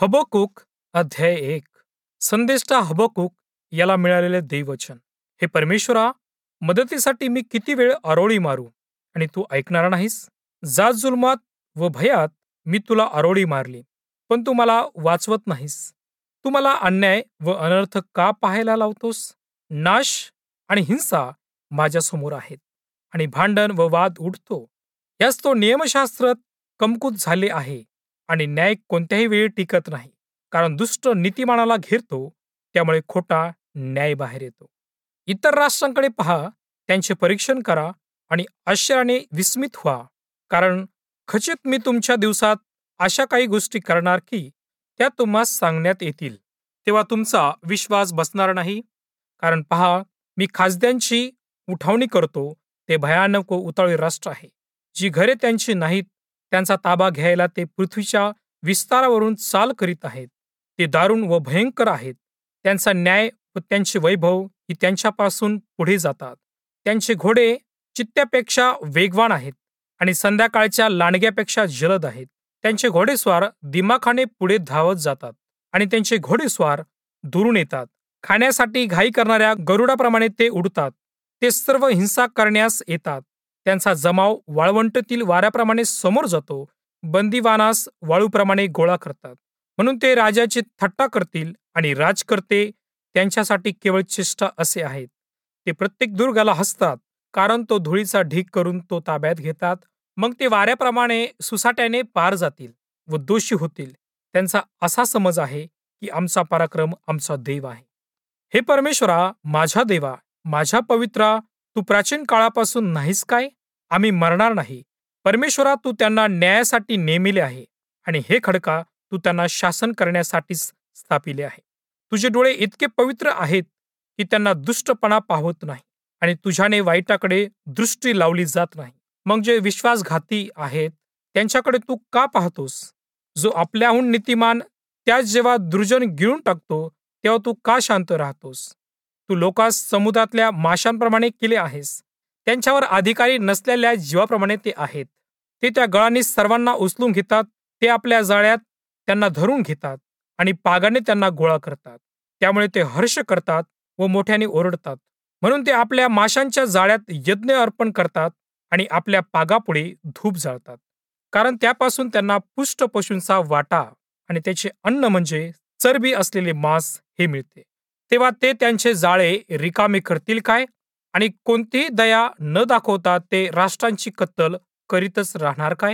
Habakkuk अध्याय 1. संदेष्टा Habakkuk याला मिळालेले दैवचन. हे परमेश्वरा, मदतीसाठी मी किती वेळ आरोळी मारू आणि तू ऐकणार नाहीस. जात जुलमात व भयात मी तुला आरोळी मारली, पण तू मला वाचवत नाहीस. तू मला अन्याय व अनर्थ का पाहायला लावतोस. नाश आणि हिंसा माझ्यासमोर आहेत आणि भांडण व वाद उठतो. यास तो नियमशास्त्र कमकुत झाले आहे आणि न्याय कोणत्याही वेळी टिकत नाही. कारण दुष्ट नीतिमानाला घेरतो, त्यामुळे खोटा न्याय बाहेर येतो. इतर राष्ट्रांकडे पहा, त्यांचे परीक्षण करा आणि आश्चर्याने विस्मित व्हा. कारण खचित मी तुमच्या दिवसात अशा काही गोष्टी करणार की त्या तुम्हास सांगण्यात येतील, तेव्हा तुमचा विश्वास बसणार नाही. कारण पहा, मी खासद्यांची उठावणी करतो. ते भयानक व उतावळे राष्ट्र आहे. जी घरे त्यांची नाहीत, त्यांचा ताबा घ्यायला ते पृथ्वीच्या विस्तारावरून चाल करीत आहेत. ते दारुण व भयंकर आहेत. त्यांचा न्याय व त्यांचे वैभव ही त्यांच्यापासून पुढे जातात. त्यांचे घोडे चित्त्यापेक्षा वेगवान आहेत आणि संध्याकाळच्या लांडग्यापेक्षा जलद आहेत. त्यांचे घोडेस्वार दिमाखाने पुढे धावत जातात आणि त्यांचे घोडेस्वार दुरून येतात. खाण्यासाठी घाई करणाऱ्या गरुडाप्रमाणे ते उडतात. ते सर्व हिंसा करण्यास येतात. त्यांचा जमाव वाळवंटातील वाऱ्याप्रमाणे समोर जातो. बंदिवानास वाळूप्रमाणे गोळा करतात. म्हणून ते राजाची थट्टा करतील आणि राजकर्ते त्यांच्यासाठी केवळ चेष्टा असे आहेत. ते प्रत्येक दुर्गाला हसतात, कारण तो धुळीचा ढीग करून तो ताब्यात घेतात. मग ते वाऱ्याप्रमाणे सुसाट्याने पार जातील व दोषी होतील. त्यांचा असा समज आहे की आमचा पराक्रम आमचा देव आहे. हे परमेश्वरा, माझ्या देवा, माझ्या पवित्रा, तू प्राचीन काळापासून नाहीस काय. आम्ही मरणार नाही. परमेश्वरा, तू त्यांना न्यायासाठी नेमिले आहे आणि हे खडका तू त्यांना शासन करण्यासाठीच स्थापिले आहे. तुझे डोळे इतके पवित्र आहेत की त्यांना दुष्टपणा पाहत नाही आणि तुझ्याने वाईटाकडे दृष्टी लावली जात नाही. मग जे विश्वासघाती आहेत त्यांच्याकडे तू का पाहतोस. जो आपल्याहून नीतिमान त्याच जेव्हा दुर्जन गिळून टाकतो, तेव्हा तू का शांत राहतोस. तू लोकांस समुद्रातल्या माशांप्रमाणे केले आहेस. त्यांच्यावर अधिकारी नसलेल्या जीवाप्रमाणे ते आहेत. ते त्या गळांनी सर्वांना उचलून घेतात. ते आपल्या जाळ्यात त्यांना धरून घेतात आणि पागाने त्यांना गोळा करतात. त्यामुळे ते हर्ष करतात व मोठ्याने ओरडतात. म्हणून ते आपल्या माशांच्या जाळ्यात यज्ञ अर्पण करतात आणि आपल्या पागापुढे धूप जाळतात. कारण त्यापासून त्यांना पुष्ट पशूंचा वाटा आणि त्याचे अन्न म्हणजे चरबी असलेले मांस हे मिळते. तेव्हा ते त्यांचे जाळे रिकामे करतील काय आणि कोणतीही दया न दाखवता ते राष्ट्रांची कत्तल करीतच राहणार काय.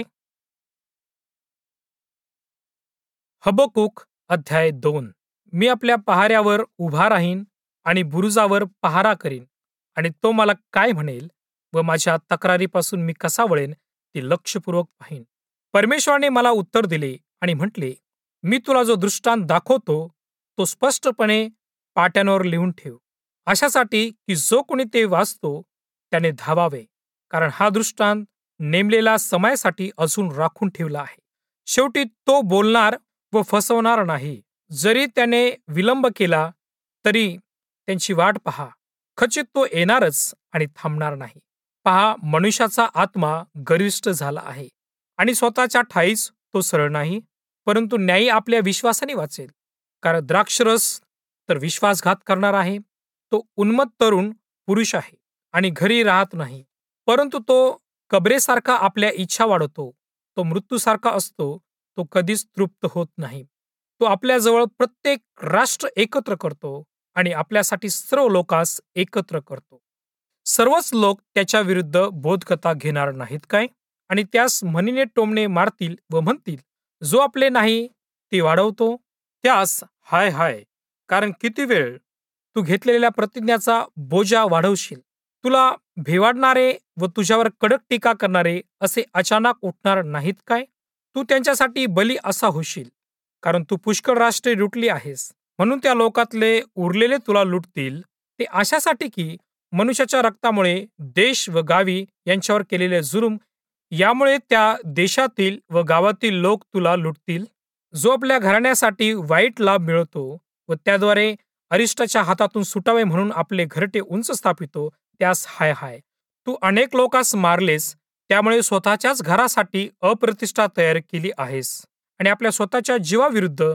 हबक्कूक अध्याय 2. मी आपल्या पहाऱ्यावर उभा राहीन आणि बुरुजावर पहारा करीन आणि तो मला काय म्हणेल व माझ्या तक्रारीपासून मी कसा वळेन ते लक्षपूर्वक पाहीन. परमेश्वराने मला उत्तर दिले आणि म्हटले, मी तुला जो दृष्टांत दाखवतो तो स्पष्टपणे पाट्यांवर लिहून ठेव, अशासाठी की जो कोणी ते वाचतो त्याने धावावे. कारण हा दृष्टांत नेमलेल्या समयासाठी अजून राखून ठेवला आहे. शेवटी तो बोलणार व फसवणार नाही. जरी त्याने विलंब केला तरी त्यांची वाट पहा. खचित तो येणारच आणि थांबणार नाही. पहा, मनुष्याचा आत्मा गरिष्ठ झाला आहे आणि स्वतःच्या ठाईच तो सरळ नाही, परंतु न्यायी आपल्या विश्वासाने वाचेल. कारण द्राक्षरस तर विश्वासघात करणार आहे. तो उन्मत्त तरुण पुरुष आहे आणि घरी राहत नाही, परंतु तो कबरेसारखा आपल्या इच्छा वाढवतो. तो मृत्यूसारखा असतो, तो कधीच तृप्त होत नाही. तो आपल्याजवळ प्रत्येक राष्ट्र एकत्र करतो आणि आपल्यासाठी सर्व लोकांस एकत्र करतो. सर्वच लोक त्याच्या विरुद्ध बोधकथा घेणार नाहीत काय. आणि त्यास म्हणीने टोमणे मारतील व म्हणतील, जो आपले नाही ते वाढवतो त्यास हाय हाय. कारण किती वेळ तू घेतलेल्या प्रतिज्ञाचा बोजा वाढवशील. तुला भेवाडणारे व तुझ्यावर कडक टीका करणारे असे अचानक उठणार नाहीत काय. तू त्यांच्यासाठी बली असा होशील. कारण तू पुष्कळ राष्ट्रे लुटली आहेस, म्हणून त्या लोकातले उरलेले तुला लुटतील. ते अशासाठी की मनुष्याच्या रक्तामुळे देश व गावी यांच्यावर केलेले जुलूम यामुळे त्या देशातील व गावातील लोक तुला लुटतील. जो आपल्या घराण्यासाठी वाईट लाभ मिळवतो व त्याद्वारे अरिष्टाच्या हातातून सुटावे म्हणून आपले घरटे उंच स्थापितो, त्यास हाय हाय. तू अनेक लोकांस मारलेस, त्यामुळे स्वतःच्याच घरासाठी अप्रतिष्ठा तयार केली आहेस आणि आपल्या स्वतःच्या जीवाविरुद्ध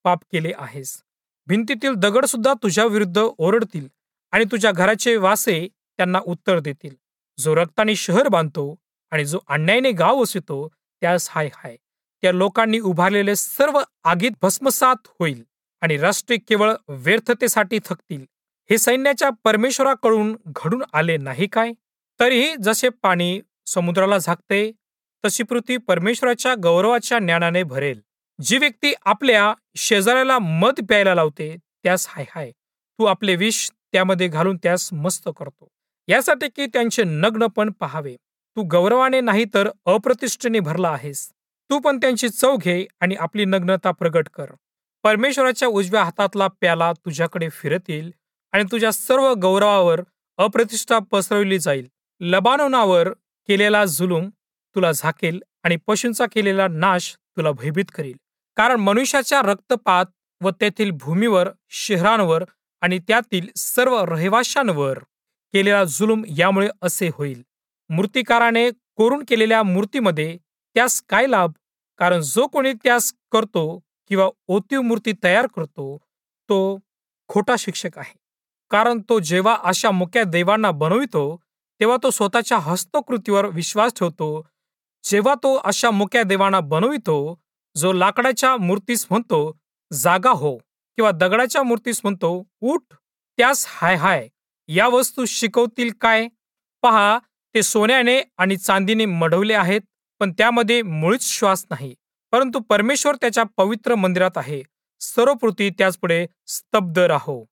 पाप केले आहेस. भिंतीतील दगड सुद्धा तुझ्या विरुद्ध ओरडतील आणि तुझ्या घराचे वासे त्यांना उत्तर देतील. जो रक्ताने शहर बांधतो आणि जो अन्यायाने गाव वसवितो त्यास हाय हाय. त्या लोकांनी उभारलेले सर्व आगीत भस्मसात होईल आणि राष्ट्रे केवळ व्यर्थतेसाठी थकतील. हे सैन्याच्या परमेश्वराकडून घडून आले नाही काय? तरीही जसे पाणी समुद्राला झाकते तशी पृथ्वी परमेश्वराच्या गौरवाच्या ज्ञानाने भरेल. जी व्यक्ती आपल्या शेजाऱ्याला मध प्यायला लावते त्यास हाय हाय. तू आपले विष त्यामध्ये घालून त्यास मस्त करतो, यासाठी की त्यांचे नग्नपण पाहावे. तू गौरवाने नाही तर अप्रतिष्ठेने भरला आहेस. तू पण त्यांची चव घे आणि आपली नग्नता प्रगट कर. परमेश्वराच्या उजव्या हातातला प्याला तुझ्याकडे फिरत येईल आणि तुझ्या सर्व गौरवावर अप्रतिष्ठा पसरवली जाईल. लबानोनावर केलेला जुलूम तुला झाकेल आणि पशूंचा केलेला नाश तुला भयभीत करेल. कारण मनुष्याच्या रक्तपात व तेथील भूमीवर, शहरांवर आणि त्यातील सर्व रहिवाशांवर केलेला जुलूम यामुळे असे होईल. मूर्तिकाराने कोरून केलेल्या मूर्तीमध्ये त्यास काय लाभ? कारण जो कोणी त्यास करतो किंवा ओतीव मूर्ती तयार करतो तो खोटा शिक्षक आहे. कारण तो जेव्हा अशा मुक्या देवांना बनवितो तेव्हा तो स्वतःच्या हस्तकृतीवर विश्वास ठेवतो. जेव्हा तो अशा मुक्या देवांना बनवितो, जो लाकडाच्या मूर्तीस म्हणतो जागा हो किंवा दगडाच्या मूर्तीस म्हणतो उठ, त्यास हाय हाय. या वस्तू शिकवतील काय? पहा, ते सोन्याने आणि चांदीने मढवले आहेत, पण त्यामध्ये मुळीच श्वास नाही. परंतु परमेश्वर त्याच्या पवित्र मंदिरात आहे. सर्व पृथ्वी त्याचपुढे स्तब्ध राहो.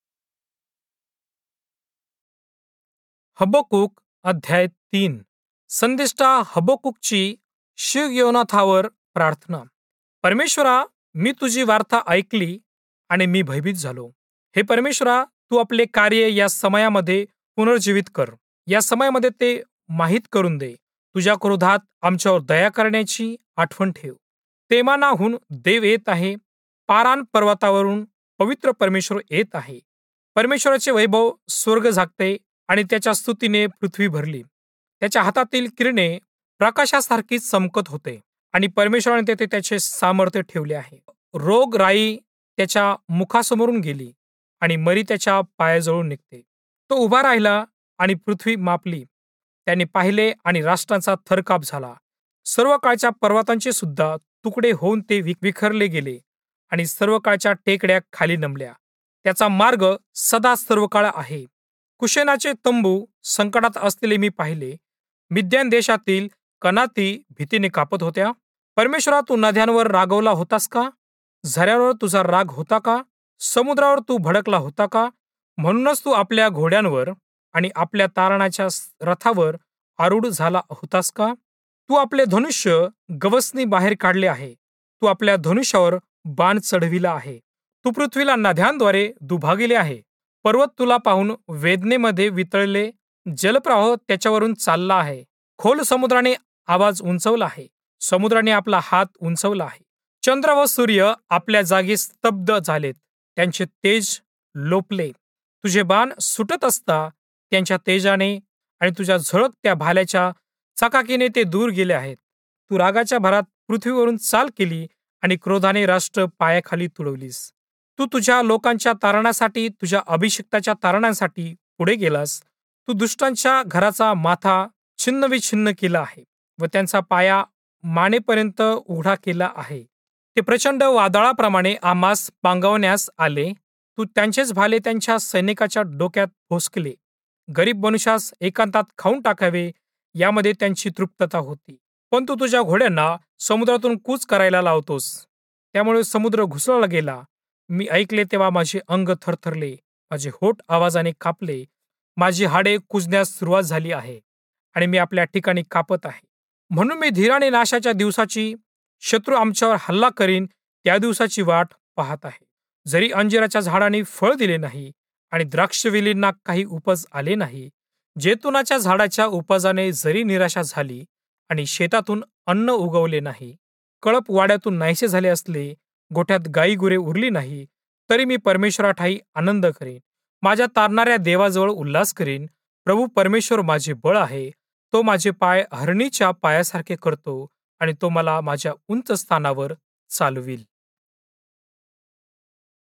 हबक्कूक अध्याय 3. संदेष्टा हबक्कूकची शिगयोनाथावर प्रार्थना. परमेश्वरा, मी तुझी वार्ता ऐकली आणि मी भयभीत झालो. हे परमेश्वरा, तू आपले कार्य या समयामध्ये पुनर्जीवित कर. या समयामध्ये ते माहीत करून दे. तुझ्या क्रोधात आमच्यावर दया करण्याची आठवण ठेव. तेमानाहून देव येत आहे. पारान पर्वतावरून पवित्र परमेश्वर येत आहे. परमेश्वराचे वैभव स्वर्ग झाकते आणि त्याच्या स्तुतीने पृथ्वी भरली. त्याच्या हातातील किरणे प्रकाशासारखी चमकत होते आणि परमेश्वराने तेथे त्याचे सामर्थ्य ठेवले आहे. रोगराई त्याच्या मुखासमोरून गेली आणि मरी त्याच्या पायाजवळून निघते. तो उभा राहिला आणि पृथ्वी मापली. त्याने पाहिले आणि राष्ट्रांचा थरकाप झाला. सर्व काळच्या पर्वतांचे सुद्धा तुकडे होऊन ते विखरले गेले आणि सर्व काळच्या टेकड्या खाली नमल्या. त्याचा मार्ग सदा सर्व काळ आहे. कुशेनाचे तंबू संकटात असलेले मी पाहिले. मिद्यान देशातील कनाती भीतीने कापत होत्या. परमेश्वरा, तू नद्यांवर रागवला होतास का? झऱ्यावर तुझा राग होता का? समुद्रावर तू भडकला होता का? म्हणूनच तू आपल्या घोड्यांवर आणि आपल्या तारणाच्या रथावर आरूढ झाला होतास का? तू आपले धनुष्य गवसनी बाहेर काढले आहे. तू आपल्या धनुष्यावर बाण चढविला आहे. तू पृथ्वीला नद्यांद्वारे दुभागिले आहे. पर्वत तुला पाहून वेदनेमध्ये वितळले. जलप्रवाह त्याच्यावरून चालला आहे. खोल समुद्राने आवाज उंचवला आहे. समुद्राने आपला हात उंचवला आहे. चंद्र व सूर्य आपल्या जागी स्तब्ध झालेत. त्यांचे तेज लोपले. तुझे बाण सुटत असता त्यांच्या तेजाने आणि तुझ्या झळकत्या भाल्याच्या चकाकीने ते दूर गेले आहेत. तू रागाच्या भरात पृथ्वीवरून चाल केली आणि क्रोधाने राष्ट्र पायाखाली तुडवलीस. तू तुझ्या लोकांच्या तारणासाठी, तुझ्या अभिषिक्ताच्या तारणांसाठी पुढे गेलास. तू दुष्टांच्या घराचा माथा छिन्नविछिन्न केला आहे व त्यांचा पाया मानेपर्यंत उघडा केला आहे. ते प्रचंड वादळाप्रमाणे आम्हास पांगवण्यास आले. तू त्यांचेच भाले त्यांच्या सैनिकाच्या डोक्यात भोसकले. गरीब मनुष्यास एकांतात खाऊन टाकावे यामध्ये त्यांची तृप्तता होती. पण तू तुझ्या घोड्यांना समुद्रातून कूच करायला लावतोस. त्यामुळे समुद्र घुसळला गेला. मी ऐकले तेव्हा माझे अंग थरथरले. माझे होठ आवाजाने कापले. माझी हाडे कुजण्यास सुरुवात झाली आहे आणि मी आपल्या ठिकाणी कापत आहे. म्हणून मी धीराने नाशाच्या दिवसाची, शत्रू आमच्यावर हल्ला करीन त्या दिवसाची वाट पाहत आहे. जरी अंजिराच्या झाडांनी फळ दिले नाही आणि द्राक्षवेलींना काही उपज आले नाही, जैतुनाच्या झाडाच्या उपजाने जरी निराशा झाली आणि शेतातून अन्न उगवले नाही, कळप वाड्यातून नाहीसे झाले असले, गोठ्यात गायीगुरे उरली नाही, तरी मी परमेश्वराठायी आनंद करेन. माझ्या तारणाऱ्या देवाजवळ उल्हास करीन. प्रभू परमेश्वर माझे बळ आहे. तो माझे पाय हरणीच्या पायासारखे करतो आणि तो मला माझ्या उंच स्थानावर चालविल.